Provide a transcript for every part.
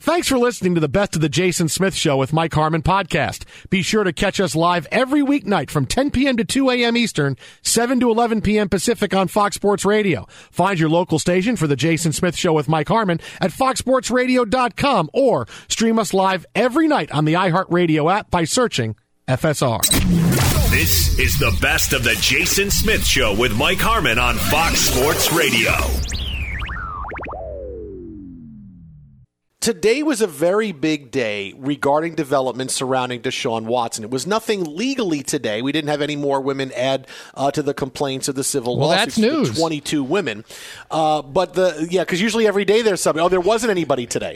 Thanks for listening to the Best of the Jason Smith Show with Mike Harmon podcast. Be sure to catch us live every weeknight from 10 p.m. to 2 a.m. Eastern, 7 to 11 p.m. Pacific on Fox Sports Radio. Find your local station for the Jason Smith Show with Mike Harmon at foxsportsradio.com or stream us live every night on the iHeartRadio app by searching FSR. This is the Best of the Jason Smith Show with Mike Harmon on Fox Sports Radio. Today was a very big day regarding developments surrounding Deshaun Watson. It was nothing legally today. We didn't have any more women add to the complaints of the civil lawsuits. That's news. 22 women. Because usually every day there's somebody. Oh, there wasn't anybody today.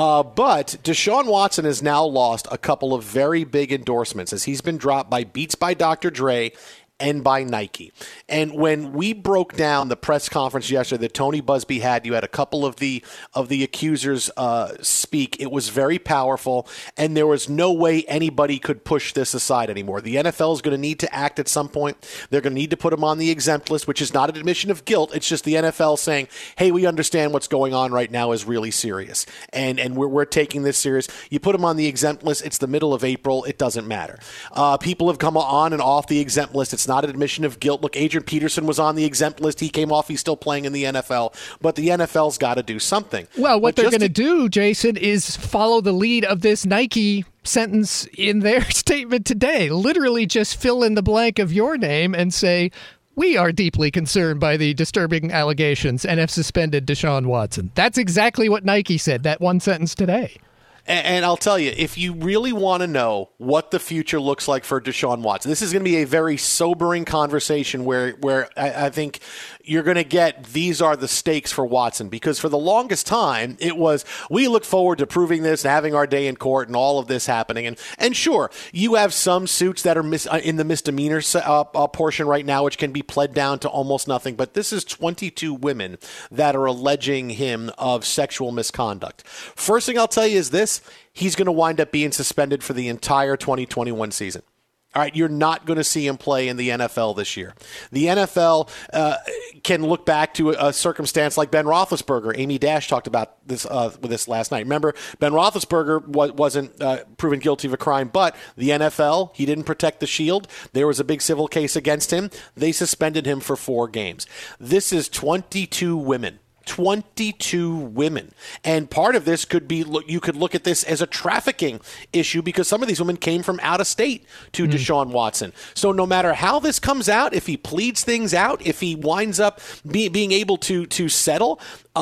But Deshaun Watson has now lost a couple of very big endorsements as he's been dropped by Beats by Dr. Dre and by Nike. And when we broke down the press conference yesterday that Tony Busby had, you had a couple of the accusers speak. It was very powerful, and there was no way anybody could push this aside anymore. The NFL is going to need to act at some point. They're going to need to put him on the exempt list, which is not an admission of guilt. It's just the NFL saying, hey, we understand what's going on right now is really serious, and we're taking this serious. You put him on the exempt list, it's the middle of April. It doesn't matter. People have come on and off the exempt list. It's not an admission of guilt. Look, Adrian Peterson was on the exempt list. He came off. He's still playing in the NFL. But the NFL's got to do something. Well, what they're going to do, Jason, is follow the lead of this Nike sentence in their statement today. Literally just fill in the blank of your name and say, we are deeply concerned by the disturbing allegations and have suspended Deshaun Watson. That's exactly what Nike said, that one sentence today. And I'll tell you, if you really want to know what the future looks like for Deshaun Watson, this is going to be a very sobering conversation where I think you're going to get these are the stakes for Watson. Because for the longest time, it was we look forward to proving this and having our day in court and all of this happening. And sure, you have some suits that are in the misdemeanor portion right now, which can be pled down to almost nothing. But this is 22 women that are alleging him of sexual misconduct. First thing I'll tell you is this. He's going to wind up being suspended for the entire 2021 season. All right, you're not going to see him play in the NFL this year. The NFL can look back to a circumstance like Ben Roethlisberger. Amy Dash talked about this with this last night. Remember, Ben Roethlisberger wasn't proven guilty of a crime, but the NFL, he didn't protect the shield. There was a big civil case against him. They suspended him for 4 games. This is 22 women. 22 women. And part of this could be, you could look at this as a trafficking issue because some of these women came from out of state to Deshaun Watson. So no matter how this comes out, if he pleads things out, if he winds up being able to settle,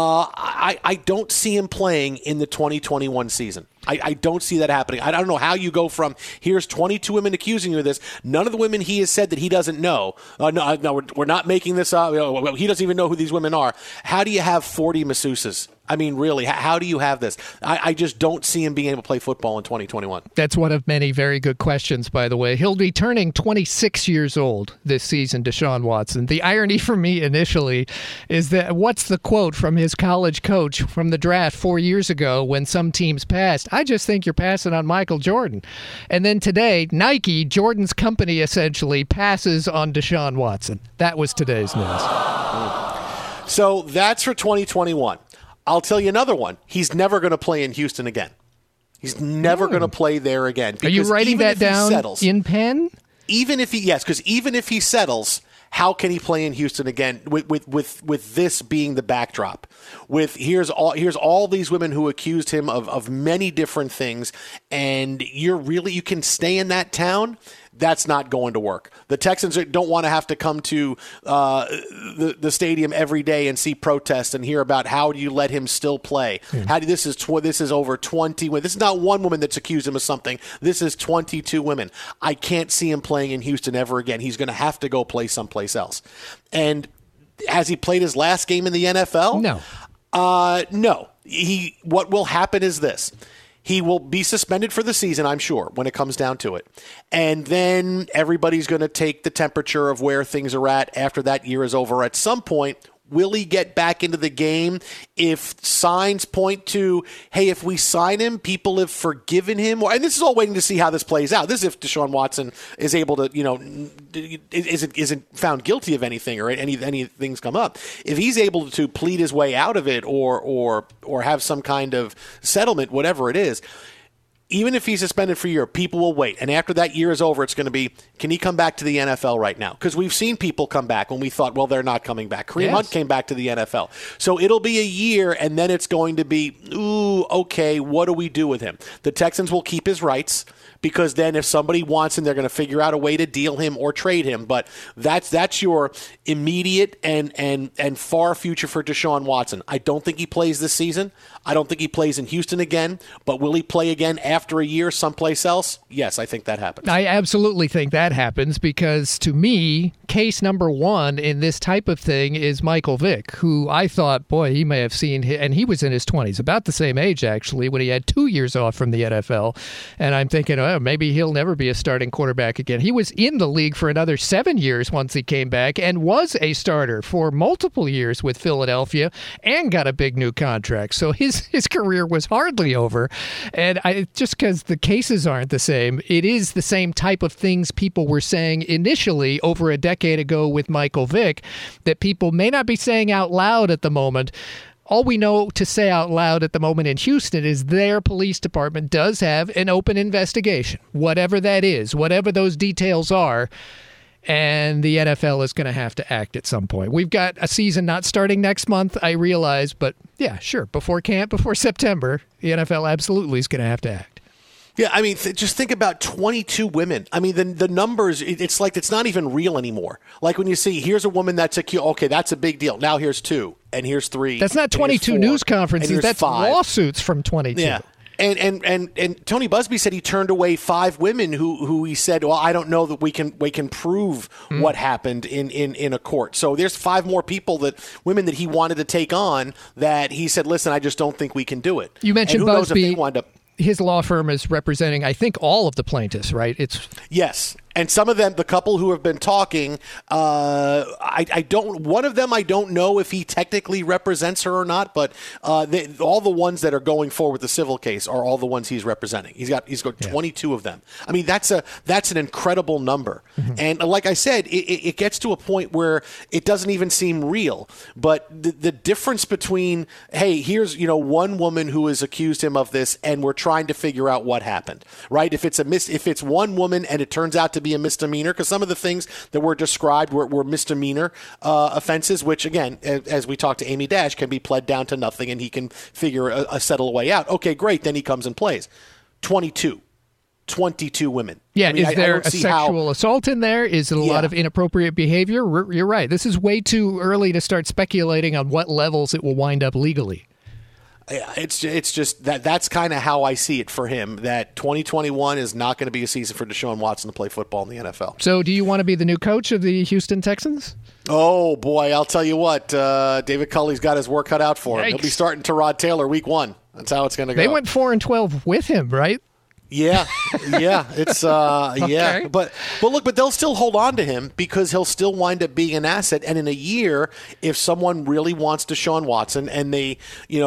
I don't see him playing in the 2021 season. I don't see that happening. I don't know how you go from here's 22 women accusing you of this. None of the women he has said that he doesn't know. No, we're not making this up. He doesn't even know who these women are. How do you have 40 masseuses? I mean, really, how do you have this? I just don't see him being able to play football in 2021. That's one of many very good questions, by the way. He'll be turning 26 years old this season, Deshaun Watson. The irony for me initially is that what's the quote from his college coach from the draft 4 years ago when some teams passed? I just think you're passing on Michael Jordan. And then today, Nike, Jordan's company, essentially passes on Deshaun Watson. That was today's news. So that's for 2021. I'll tell you another one. He's never going to play in Houston again. He's never going to play there again. Are you writing that down in pen? Because even if he settles, how can he play in Houston again with this being the backdrop? Here's all these women who accused him of many different things, and you can stay in that town. That's not going to work. The Texans don't want to have to come to the stadium every day and see protests and hear about how do you let him still play. This is over 20 women. This is not one woman that's accused him of something. This is 22 women. I can't see him playing in Houston ever again. He's going to have to go play someplace else. And has he played his last game in the NFL? No. No. What will happen is this. He will be suspended for the season, I'm sure, when it comes down to it. And then everybody's going to take the temperature of where things are at after that year is over. At some point, will he get back into the game if signs point to, hey, if we sign him, people have forgiven him? And this is all waiting to see how this plays out. This is if Deshaun Watson is able to, isn't found guilty of anything or anything's come up. If he's able to plead his way out of it or have some kind of settlement, whatever it is, even if he's suspended for a year, people will wait. And after that year is over, it's going to be, can he come back to the NFL right now? Because we've seen people come back when we thought, well, they're not coming back. Kareem Hunt came back to the NFL. So it'll be a year, and then it's going to be, ooh, okay, what do we do with him? The Texans will keep his rights, because then if somebody wants him, they're going to figure out a way to deal him or trade him. But that's your immediate and far future for Deshaun Watson. I don't think he plays this season. I don't think he plays in Houston again. But will he play again after a year someplace else? Yes, I think that happens. I absolutely think that happens, because to me, case number one in this type of thing is Michael Vick, who I thought, boy, he may have seen, and he was in his 20s, about the same age, actually, when he had 2 years off from the NFL. And I'm thinking, oh, maybe he'll never be a starting quarterback again. He was in the league for another 7 years once he came back, and was a starter for multiple years with Philadelphia, and got a big new contract. So his career was hardly over. And just because the cases aren't the same, it is the same type of things people were saying initially over a decade ago with Michael Vick that people may not be saying out loud at the moment. All we know to say out loud at the moment in Houston is their police department does have an open investigation, whatever that is, whatever those details are. And the NFL is going to have to act at some point. We've got a season not starting next month, I realize, but yeah, sure. Before camp, before September, the NFL absolutely is going to have to act. Yeah, I mean, just think about 22 women. I mean, the numbers, it's like it's not even real anymore. Like when you see, here's a woman that's accused, okay, that's a big deal. Now here's 2, and here's 3. That's not 22 news conferences, that's 5 lawsuits from 22. Yeah. And Tony Busby said he turned away 5 women who he said, well, I don't know that we can prove what happened in a court. So there's 5 more women that he wanted to take on that he said, listen, I just don't think we can do it. You mentioned Busby. His law firm is representing, I think, all of the plaintiffs, right? Yes. And some of them, the couple who have been talking, one of them, I don't know if he technically represents her or not, but all the ones that are going forward with the civil case are all the ones he's representing. He's got 22 of them. I mean, that's an incredible number. Mm-hmm. And like I said, it gets to a point where it doesn't even seem real. But the difference between, hey, here's one woman who has accused him of this, and we're trying to figure out what happened, right? If it's one woman and it turns out to be a misdemeanor, because some of the things that were described were misdemeanor offenses, which, again, as we talked to Amy Dash, can be pled down to nothing, and he can figure a settle way out. Okay, great. Then he comes and plays. 22 women. Yeah, I mean, is there a sexual assault in there? Is it a lot of inappropriate behavior? You're right. This is way too early to start speculating on what levels it will wind up legally. It's just that's kind of how I see it for him, that 2021 is not going to be a season for Deshaun Watson to play football in the NFL. So do you want to be the new coach of the Houston Texans? Oh, boy, I'll tell you what. David Culley's got his work cut out for him. Yikes. He'll be starting Tyrod Taylor week 1. That's how it's going to go. They went 4-12 with him, right? Yeah, it's okay. Yeah, but look, they'll still hold on to him because he'll still wind up being an asset. And in a year, if someone really wants Deshaun Watson and they,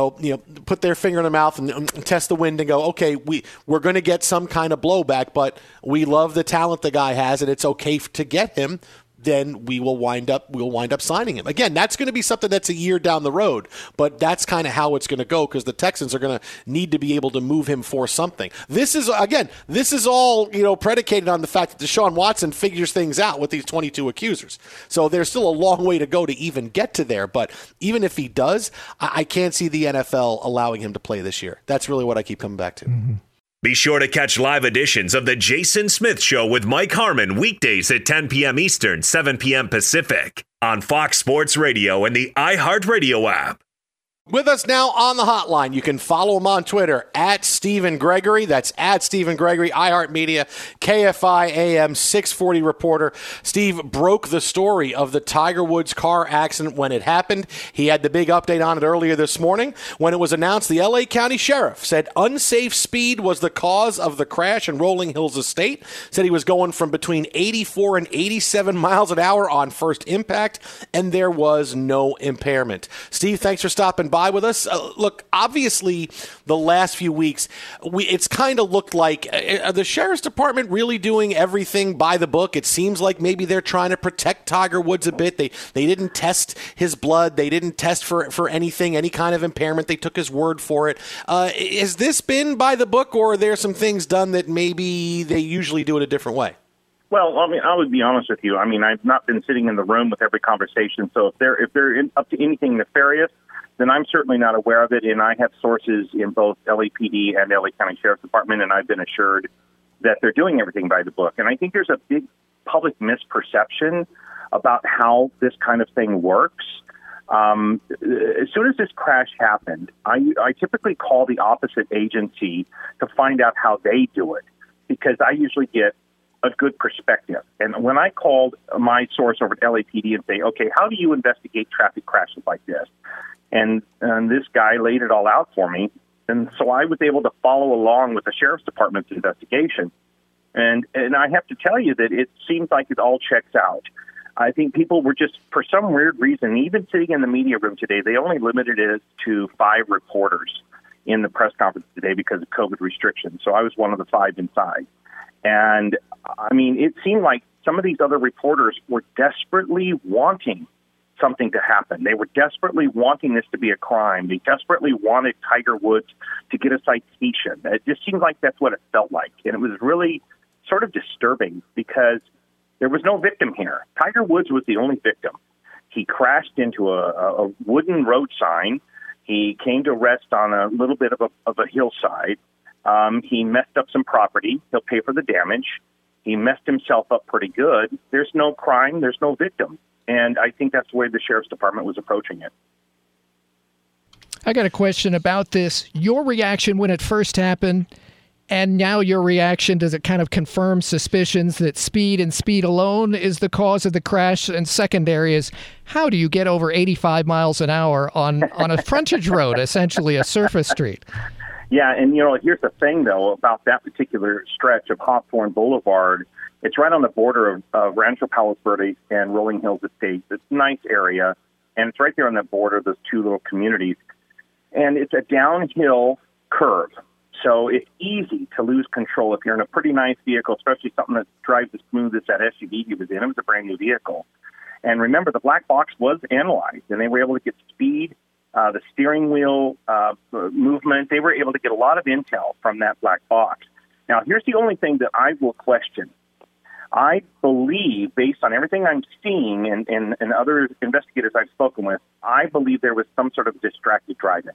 put their finger in their mouth and test the wind and go, okay, we're going to get some kind of blowback, but we love the talent the guy has, and it's okay to get him, then we'll wind up signing him. Again, that's going to be something that's a year down the road, but that's kind of how it's going to go, because the Texans are going to need to be able to move him for something. This is all, predicated on the fact that Deshaun Watson figures things out with these 22 accusers. So there's still a long way to go to even get to there, but even if he does, I can't see the NFL allowing him to play this year. That's really what I keep coming back to. Mm-hmm. Be sure to catch live editions of The Jason Smith Show with Mike Harmon weekdays at 10 p.m. Eastern, 7 p.m. Pacific on Fox Sports Radio and the iHeartRadio app. With us now on the hotline, you can follow him on Twitter at Stephen Gregory. That's at Stephen Gregory, iHeartMedia, KFI AM 640 reporter. Steve broke the story of the Tiger Woods car accident when it happened. He had the big update on it earlier this morning. When it was announced, the LA County Sheriff said unsafe speed was the cause of the crash in Rolling Hills Estate. Said he was going from between 84 and 87 miles an hour on first impact, and there was no impairment. Steve, thanks for stopping by with us. Look, obviously, the last few weeks, it's kind of looked like the Sheriff's Department really doing everything by the book. It seems like maybe they're trying to protect Tiger Woods a bit. They didn't test his blood. They didn't test for anything, any kind of impairment. They took his word for it. Has this been by the book, or are there some things done that maybe they usually do it a different way? Well, I mean, I would be honest with you. I mean, I've not been sitting in the room with every conversation. So if they're up to anything nefarious, then I'm certainly not aware of it, and I have sources in both LAPD and LA County Sheriff's Department, and I've been assured that they're doing everything by the book. And I think there's a big public misperception about how this kind of thing works. As soon as this crash happened, I typically call the opposite agency to find out how they do it, because I usually get a good perspective. And when I called my source over at LAPD and say, okay, how do you investigate traffic crashes like this? And this guy laid it all out for me. And so I was able to follow along with the Sheriff's Department's investigation. And I have to tell you that it seems like it all checks out. I think people were just, for some weird reason, even sitting in the media room today, they only limited it to 5 reporters in the press conference today because of COVID restrictions. So I was one of the 5 inside. And, I mean, it seemed like some of these other reporters were desperately wanting something to happen. They were desperately wanting this to be a crime. They desperately wanted Tiger Woods to get a citation. It just seemed like that's what it felt like. And it was really sort of disturbing because there was no victim here. Tiger Woods was the only victim. He crashed into a wooden road sign. He came to rest on a little bit of a hillside. He messed up some property. He'll pay for the damage. He messed himself up pretty good. There's no crime. There's no victim. And I think that's the way the Sheriff's Department was approaching it. I got a question about this. Your reaction when it first happened, and now your reaction, does it kind of confirm suspicions that speed and speed alone is the cause of the crash? And secondary is, how do you get over 85 miles an hour on a frontage road, essentially a surface street? Yeah, and, here's the thing, though, about that particular stretch of Hawthorne Boulevard. It's right on the border of Rancho Palos Verdes and Rolling Hills Estates. It's a nice area, and it's right there on the border of those 2 little communities. And it's a downhill curve, so it's easy to lose control if you're in a pretty nice vehicle, especially something that drives as smooth as that SUV he was in. It was a brand-new vehicle. And remember, the black box was analyzed, and they were able to get speed, the steering wheel movement. They were able to get a lot of intel from that black box. Now, here's the only thing that I will question. I believe, based on everything I'm seeing and other investigators I've spoken with, I believe there was some sort of distracted driving.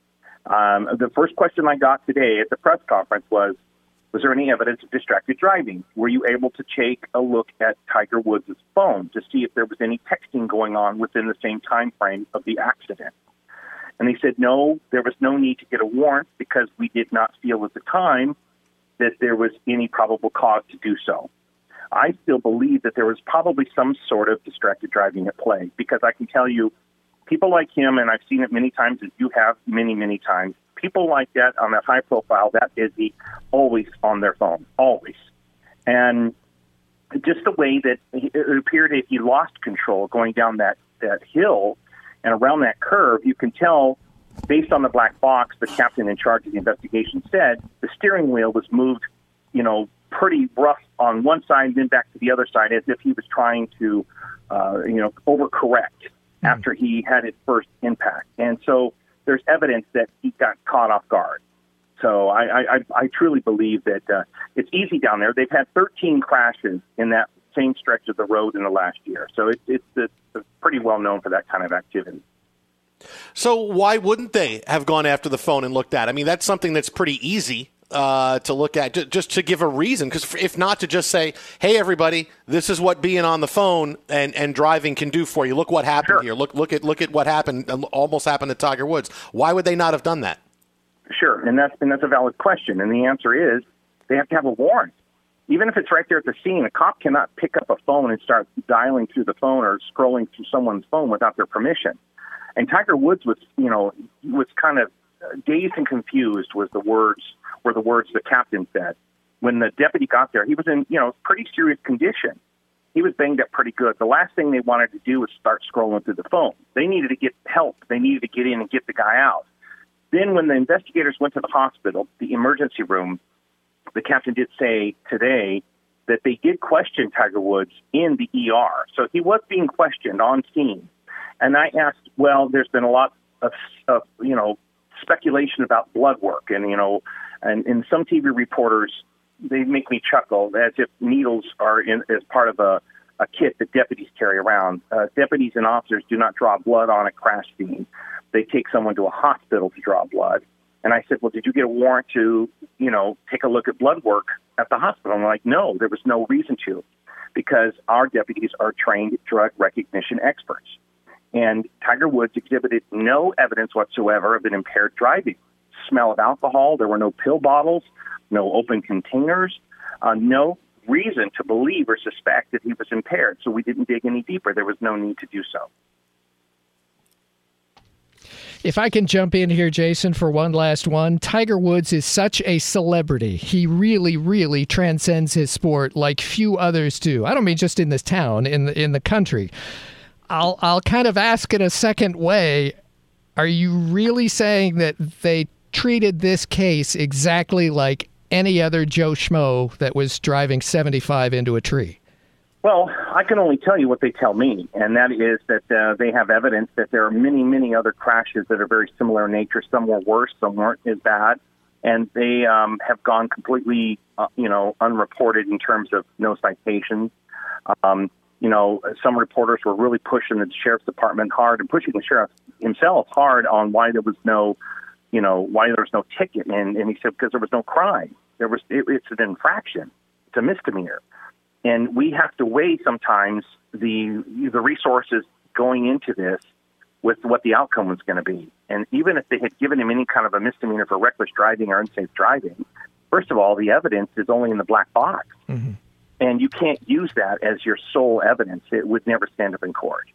The first question I got today at the press conference was there any evidence of distracted driving? Were you able to take a look at Tiger Woods' phone to see if there was any texting going on within the same time frame of the accident? And they said, no, there was no need to get a warrant because we did not feel at the time that there was any probable cause to do so. I still believe that there was probably some sort of distracted driving at play, because I can tell you, people like him, and I've seen it many times, as you have many, many times, people like that on that high profile, that busy, always on their phone, always. And just the way that it appeared if he lost control going down that hill and around that curve, you can tell, based on the black box, the captain in charge of the investigation said the steering wheel was moved, pretty rough on one side, then back to the other side, as if he was trying to, overcorrect after he had his first impact. And so there's evidence that he got caught off guard. So I truly believe that it's easy down there. They've had 13 crashes in that same stretch of the road in the last year. So it's pretty well known for that kind of activity. So why wouldn't they have gone after the phone and looked at it? I mean, that's something that's pretty easy to look at, just to give a reason. Because if not, to just say, hey, everybody, this is what being on the phone and driving can do for you. Look what happened here. Look at what happened, almost happened to Tiger Woods. Why would they not have done that? Sure, and that's a valid question. And the answer is they have to have a warrant. Even if it's right there at the scene, a cop cannot pick up a phone and start dialing through the phone or scrolling through someone's phone without their permission. And Tiger Woods was kind of dazed and confused were the words the captain said. When the deputy got there, he was in, pretty serious condition. He was banged up pretty good. The last thing they wanted to do was start scrolling through the phone. They needed to get help. They needed to get in and get the guy out. Then when the investigators went to the hospital, the emergency room, the captain did say today that they did question Tiger Woods in the ER. So he was being questioned on scene. And I asked, well, there's been a lot of speculation about blood work. And some TV reporters, they make me chuckle as if needles are as part of a kit that deputies carry around. Deputies and officers do not draw blood on a crash scene. They take someone to a hospital to draw blood. And I said, well, did you get a warrant to, take a look at blood work at the hospital? And they're like, no, there was no reason to, because our deputies are trained drug recognition experts. And Tiger Woods exhibited no evidence whatsoever of an impaired driving. Smell of alcohol, there were no pill bottles, no open containers, no reason to believe or suspect that he was impaired. So we didn't dig any deeper. There was no need to do so. If I can jump in here, Jason, for one last one. Tiger Woods is such a celebrity. He really, really transcends his sport like few others do. I don't mean just in this town, in the country. I'll kind of ask it a second way. Are you really saying that they treated this case exactly like any other Joe Schmo that was driving 75 into a tree? Well, I can only tell you what they tell me, and that is that they have evidence that there are many, many other crashes that are very similar in nature. Some were worse, some weren't as bad, and they have gone completely, unreported in terms of no citations. Some reporters were really pushing the sheriff's department hard and pushing the sheriff himself hard on why there was no ticket. And he said, because there was no crime. It's an infraction. It's a misdemeanor. And we have to weigh sometimes the resources going into this with what the outcome was going to be. And even if they had given him any kind of a misdemeanor for reckless driving or unsafe driving, first of all, the evidence is only in the black box. Mm-hmm. And you can't use that as your sole evidence. It would never stand up in court.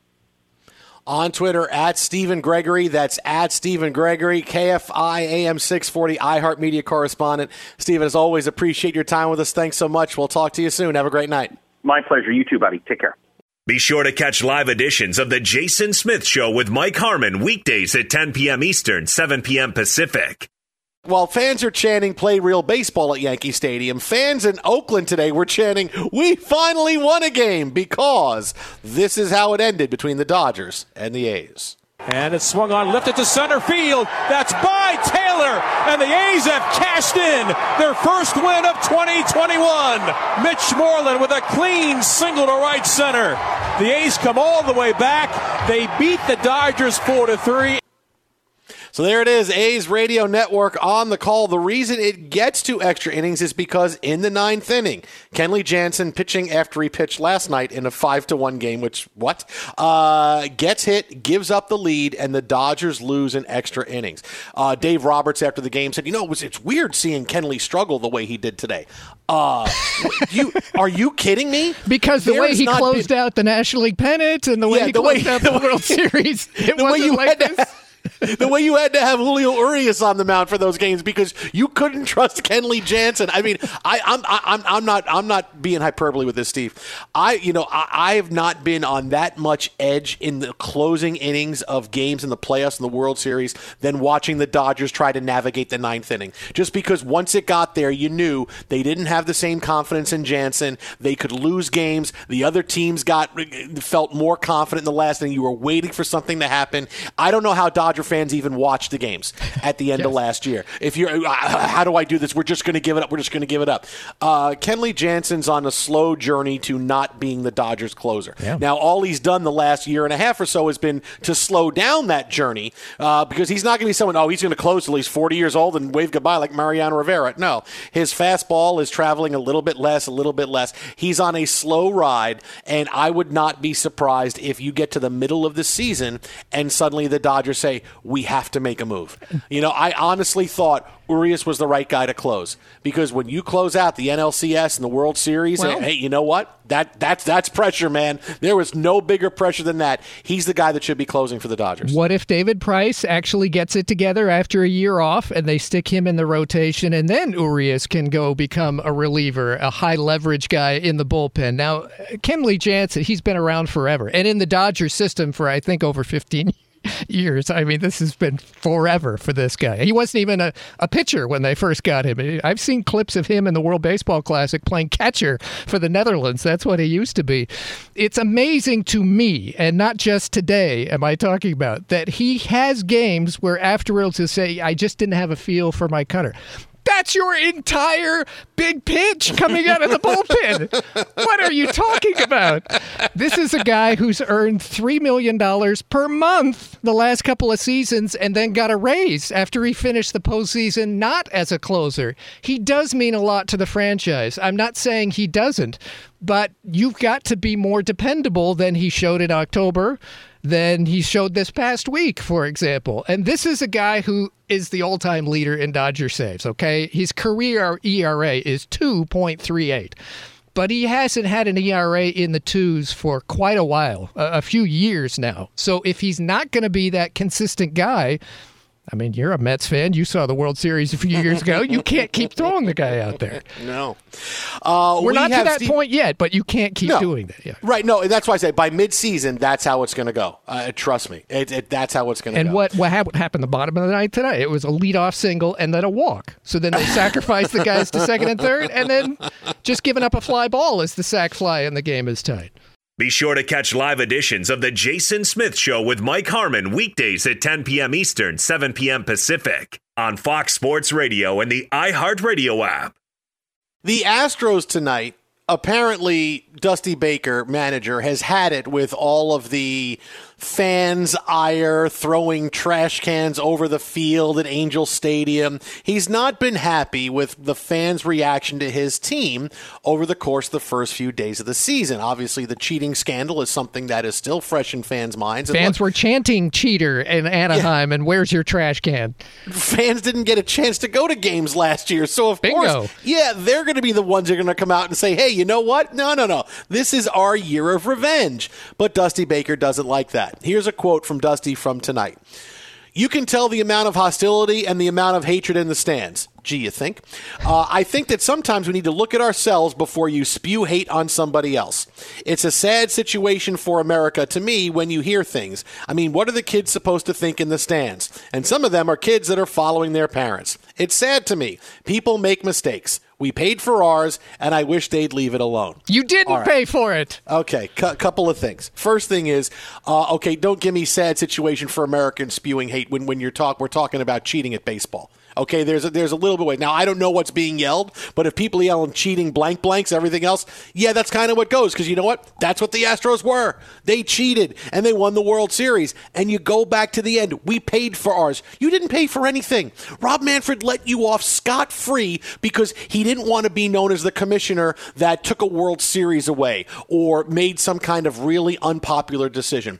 On Twitter, at Stephen Gregory. That's at Stephen Gregory, KFI AM 640, iHeartMedia correspondent. Stephen, as always, appreciate your time with us. Thanks so much. We'll talk to you soon. Have a great night. My pleasure. You too, buddy. Take care. Be sure to catch live editions of The Jason Smith Show with Mike Harmon weekdays at 10 p.m. Eastern, 7 p.m. Pacific. While fans are chanting play real baseball at Yankee Stadium, fans in Oakland today were chanting, we finally won a game, because this is how it ended between the Dodgers and the A's. And it's swung on, lifted to center field. That's by Taylor. And the A's have cashed in their first win of 2021. Mitch Moreland with a clean single to right center. The A's come all the way back. They beat the Dodgers 4-3. So there it is, A's Radio Network on the call. The reason it gets to extra innings is because in the ninth inning, Kenley Jansen, pitching after he pitched last night in a 5-1 game, gets hit, gives up the lead, and the Dodgers lose in extra innings. Dave Roberts after the game said, it's weird seeing Kenley struggle the way he did today. Are you kidding me? Because the way he closed out the National League pennant and the way he closed out the World Series, it wasn't like this. The way you had to have Julio Urias on the mound for those games because you couldn't trust Kenley Jansen. I mean, I'm not being hyperbole with this, Steve. I have not been on that much edge in the closing innings of games in the playoffs and the World Series than watching the Dodgers try to navigate the ninth inning. Just because once it got there, you knew they didn't have the same confidence in Jansen. They could lose games. The other teams felt more confident in the last inning. You were waiting for something to happen. I don't know how Dodgers Dodger fans even watched the games at the end of last year. If you're, how do I do this? We're just going to give it up. We're just going to give it up. Kenley Jansen's on a slow journey to not being the Dodgers closer. Yeah. Now, all he's done the last year and a half or so has been to slow down that journey because he's not going to be someone, he's going to close till he's 40 years old and wave goodbye like Mariano Rivera. No, his fastball is traveling a little bit less. He's on a slow ride, and I would not be surprised if you get to the middle of the season and suddenly the Dodgers say, we have to make a move. I honestly thought Urias was the right guy to close because when you close out the NLCS and the World Series, hey, you know what? That's pressure, man. There was no bigger pressure than that. He's the guy that should be closing for the Dodgers. What if David Price actually gets it together after a year off and they stick him in the rotation and then Urias can go become a reliever, a high-leverage guy in the bullpen? Now, Kenley Jansen, he's been around forever and in the Dodgers system for, I think, over 15 years. I mean, this has been forever for this guy. He wasn't even a pitcher when they first got him. I've seen clips of him in the World Baseball Classic playing catcher for the Netherlands. That's what he used to be. It's amazing to me, and not just today am I talking about, that he has games where afterwards he'll say, I just didn't have a feel for my cutter. That's your entire big pitch coming out of the bullpen. What are you talking about? This is a guy who's earned $3 million per month the last couple of seasons and then got a raise after he finished the postseason not as a closer. He does mean a lot to the franchise. I'm not saying he doesn't, but you've got to be more dependable than he showed in October, than he showed this past week, for example. And this is a guy who is the all-time leader in Dodger saves, okay? His career ERA is 2.38. But he hasn't had an ERA in the twos for quite a while, a few years now. So if he's not going to be that consistent guy, I mean, you're a Mets fan. You saw the World Series a few years ago. You can't keep throwing the guy out there. No. We're not to that point yet, but you can't keep doing that. Yeah. Right. No, that's why I say by midseason, that's how it's going to go. Trust me. That's how it's going to go. And what happened the bottom of the ninth today? It was a leadoff single and then a walk. So then they sacrificed the guys to second and third, and then just giving up a fly ball as the sac fly and the game is tied. Be sure to catch live editions of The Jason Smith Show with Mike Harmon weekdays at 10 p.m. Eastern, 7 p.m. Pacific on Fox Sports Radio and the iHeartRadio app. The Astros tonight, apparently Dusty Baker, manager, has had it with all of the fans' ire, throwing trash cans over the field at Angel Stadium. He's not been happy with the fans' reaction to his team over the course of the first few days of the season. Obviously, the cheating scandal is something that is still fresh in fans' minds. Fans were chanting cheater in Anaheim, and where's your trash can? Fans didn't get a chance to go to games last year, so of course, they're going to be the ones who are going to come out and say, hey, you know what? No. This is our year of revenge. But Dusty Baker doesn't like that. Here's a quote from Dusty from tonight. You can tell the amount of hostility and the amount of hatred in the stands. Gee, you think? I think that sometimes we need to look at ourselves before you spew hate on somebody else. It's a sad situation for America to me when you hear things. I mean, what are the kids supposed to think in the stands? And some of them are kids that are following their parents. It's sad to me. People make mistakes. We paid for ours, and I wish they'd leave it alone. You didn't pay for it. Okay, couple of things. First thing is, don't give me sad situation for Americans spewing hate when we're talking about cheating at baseball. Okay, there's a little bit of way. Now, I don't know what's being yelled, but if people yelling cheating blanks, everything else, yeah, that's kind of what goes. Because you know what? That's what the Astros were. They cheated, and they won the World Series. And you go back to the end. We paid for ours. You didn't pay for anything. Rob Manfred let you off scot-free because he didn't want to be known as the commissioner that took a World Series away or made some kind of really unpopular decision.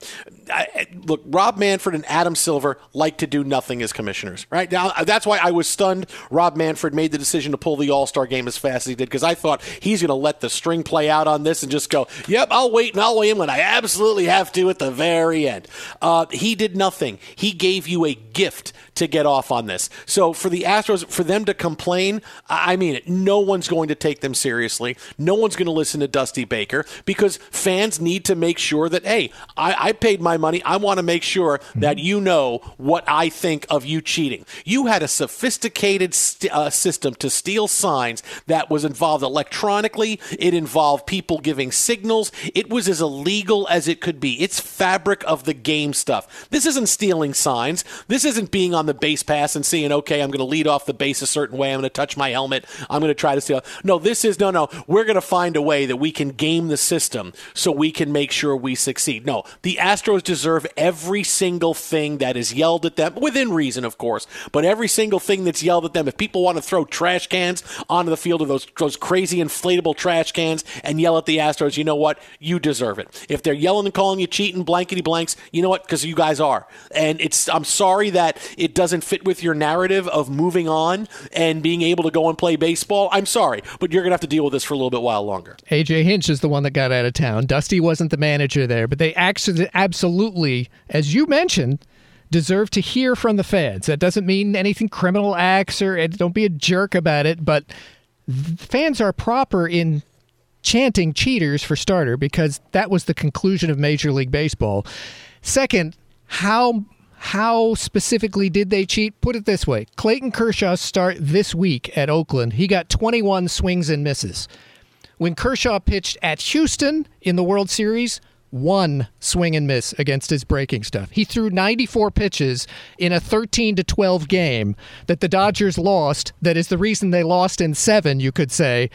Look, Rob Manfred and Adam Silver like to do nothing as commissioners, right? Now, that's why I was stunned Rob Manfred made the decision to pull the All-Star game as fast as he did, because I thought he's going to let the string play out on this and just go, yep, I'll wait and I'll weigh him when I absolutely have to at the very end. He did nothing. He gave you a gift to get off on this. So for the Astros, for them to complain, I mean it. No one's going to take them seriously. No one's going to listen to Dusty Baker because fans need to make sure that, hey, I paid my money. I want to make sure that you know what I think of you cheating. You had a sophisticated system to steal signs that was involved electronically. It involved people giving signals. It was as illegal as it could be. It's fabric of the game stuff. This isn't stealing signs. This isn't being on the base pass and seeing, okay, I'm going to lead off the base a certain way. I'm going to touch my helmet. I'm going to try to steal. No, this is, no, we're going to find a way that we can game the system so we can make sure we succeed. No, the Astros deserve every single thing that is yelled at them, within reason, of course, but every single thing that's yelled at them. If people want to throw trash cans onto the field, of those crazy inflatable trash cans, and yell at the Astros, you know what? You deserve it. If they're yelling and calling you cheating, blankety blanks, you know what? Because you guys are. And I'm sorry that it doesn't fit with your narrative of moving on and being able to go and play baseball. I'm sorry, but you're going to have to deal with this for a little bit while longer. A.J. Hinch is the one that got out of town. Dusty wasn't the manager there, but they actually absolutely, as you mentioned, deserve to hear from the fans. That doesn't mean anything criminal acts or don't be a jerk about it, but fans are proper in chanting cheaters for starter because that was the conclusion of Major League Baseball. Second, how specifically did they cheat? Put it this way. Clayton Kershaw's start this week at Oakland, he got 21 swings and misses. When Kershaw pitched at Houston in the World Series, 1 swing and miss against his breaking stuff. He threw 94 pitches in a 13-12 game that the Dodgers lost. That is the reason they lost in 7, you could say.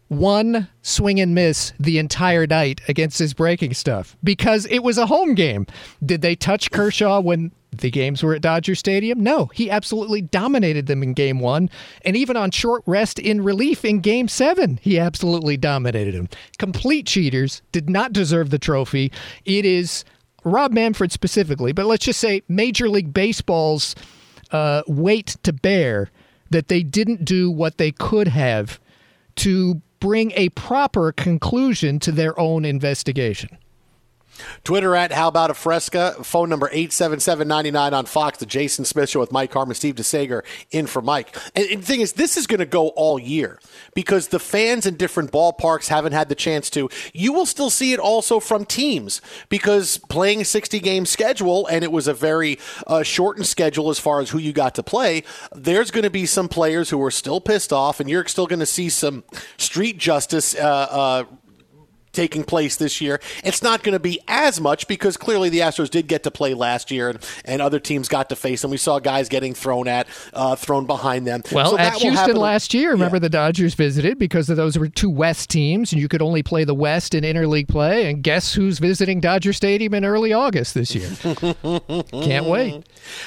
1 swing and miss the entire night against his breaking stuff because it was a home game. Did they touch Kershaw when the games were at Dodger Stadium? No, he absolutely dominated them in Game 1, and even on short rest in relief in Game 7, he absolutely dominated them. Complete cheaters, did not deserve the trophy. It is Rob Manfred specifically, but let's just say Major League Baseball's weight to bear that they didn't do what they could have to bring a proper conclusion to their own investigation. Twitter at How About a Fresca, phone number 877-99 on Fox, the Jason Smith Show with Mike Harmon, Steve DeSager in for Mike. And the thing is, this is going to go all year because the fans in different ballparks haven't had the chance to. You will still see it also from teams because playing a 60-game schedule, and it was a very shortened schedule as far as who you got to play, there's going to be some players who are still pissed off, and you're still going to see some street justice taking place this year. It's not going to be as much because clearly the Astros did get to play last year and other teams got to face them. We saw guys getting thrown behind them. Well, so at Houston last year, remember the Dodgers visited because those were 2 West teams and you could only play the West in interleague play. And guess who's visiting Dodger Stadium in early August this year? Can't wait.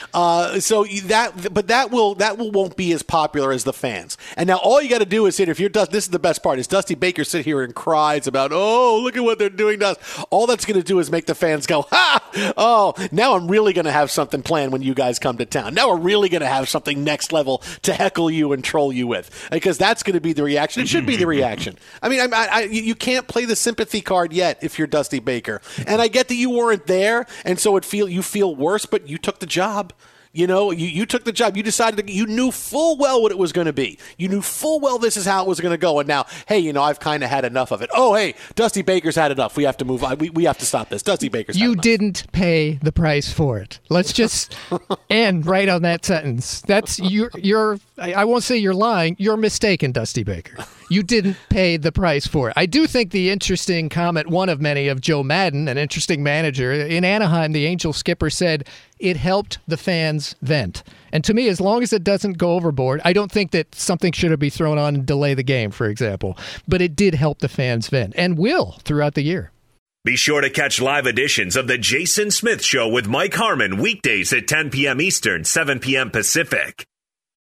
That won't be as popular as the fans. And now all you got to do is this is the best part, is Dusty Baker sit here and cries about, oh, look at what they're doing to us. All that's going to do is make the fans go, ha! Oh, now I'm really going to have something planned when you guys come to town. Now we're really going to have something next level to heckle you and troll you with. Because that's going to be the reaction. It should be the reaction. I mean, you can't play the sympathy card yet if you're Dusty Baker. And I get that you weren't there, and so you feel worse, but you took the job. You know, you took the job. You decided you knew full well what it was going to be. You knew full well this is how it was going to go. And now, hey, I've kind of had enough of it. Oh, hey, Dusty Baker's had enough. We have to move on. We have to stop this. Dusty Baker's had enough. You didn't pay the price for it. Let's just end right on that sentence. That's you're. I won't say you're lying. You're mistaken, Dusty Baker. You didn't pay the price for it. I do think the interesting comment, one of many, of Joe Madden, an interesting manager in Anaheim, the Angels skipper said it helped the fans vent. And to me, as long as it doesn't go overboard, I don't think that something should be thrown on and delay the game, for example. But it did help the fans vent and will throughout the year. Be sure to catch live editions of The Jason Smith Show with Mike Harmon weekdays at 10 p.m. Eastern, 7 p.m. Pacific